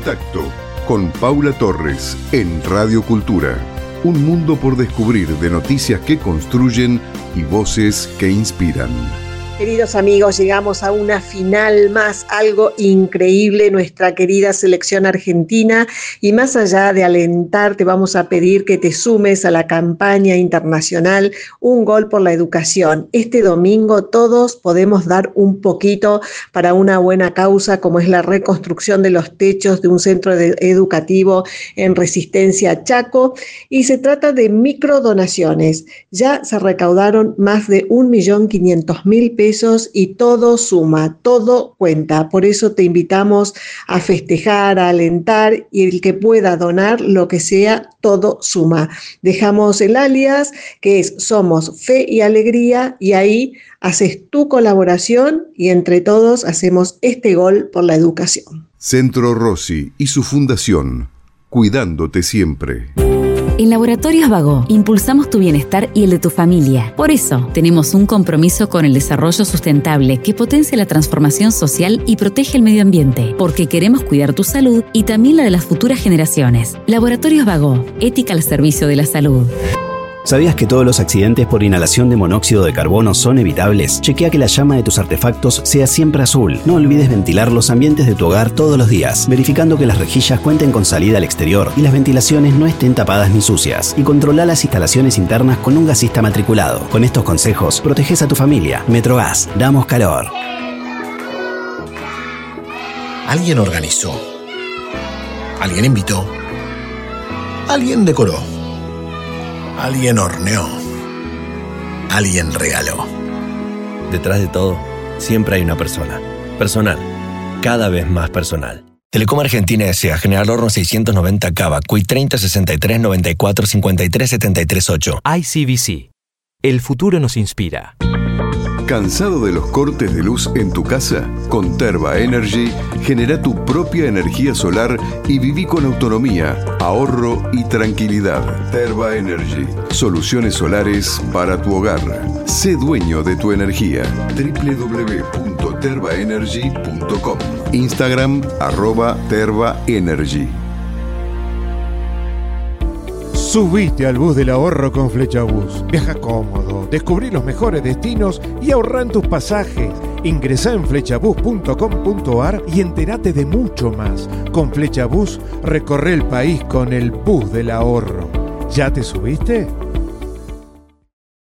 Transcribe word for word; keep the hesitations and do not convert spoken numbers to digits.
Contacto con Paula Torres en Radio Cultura. Un mundo por descubrir de noticias que construyen y voces que inspiran. Queridos amigos, llegamos a una final más, algo increíble, nuestra querida selección argentina, y más allá de alentar, te vamos a pedir que te sumes a la campaña internacional Un Gol por la Educación. Este domingo todos podemos dar un poquito para una buena causa, como es la reconstrucción de los techos de un centro de- educativo en Resistencia Chaco, y se trata de microdonaciones. Ya se recaudaron más de un millón quinientos mil pesos y todo suma, todo cuenta. Por eso te invitamos a festejar, a alentar, y el que pueda donar lo que sea, todo suma. Dejamos el alias que es Somos Fe y Alegría, y ahí haces tu colaboración y entre todos hacemos este gol por la educación. Centro Rossi y su fundación, cuidándote siempre. En Laboratorios Vago impulsamos tu bienestar y el de tu familia. Por eso, tenemos un compromiso con el desarrollo sustentable que potencia la transformación social y protege el medio ambiente, porque queremos cuidar tu salud y también la de las futuras generaciones. Laboratorios Vago, ética al servicio de la salud. ¿Sabías que todos los accidentes por inhalación de monóxido de carbono son evitables? Chequea que la llama de tus artefactos sea siempre azul. No olvides ventilar los ambientes de tu hogar todos los días, verificando que las rejillas cuenten con salida al exterior y las ventilaciones no estén tapadas ni sucias. Y controla las instalaciones internas con un gasista matriculado. Con estos consejos, proteges a tu familia. Metrogas, damos calor. Alguien organizó. Alguien invitó. Alguien decoró. Alguien horneó. Alguien regaló. Detrás de todo, siempre hay una persona. Personal. Cada vez más personal. Telecom Argentina S A. General Horno seiscientos noventa Cava. Cuy treinta sesenta y tres noventa y cuatro cincuenta y tres setenta y tres ocho. I C B C. El futuro nos inspira. ¿Cansado de los cortes de luz en tu casa? Con Terva Energy, genera tu propia energía solar y viví con autonomía, ahorro y tranquilidad. Terva Energy, soluciones solares para tu hogar. Sé dueño de tu energía. doble u doble u doble u punto terva energy punto com. Instagram, arroba Terva Energy. Subiste al bus del ahorro con Flechabús. Viaja cómodo, descubrí los mejores destinos y ahorrá en tus pasajes. Ingresá en flechabús punto com punto a r y entérate de mucho más. Con Flechabús recorre el país con el bus del ahorro. ¿Ya te subiste?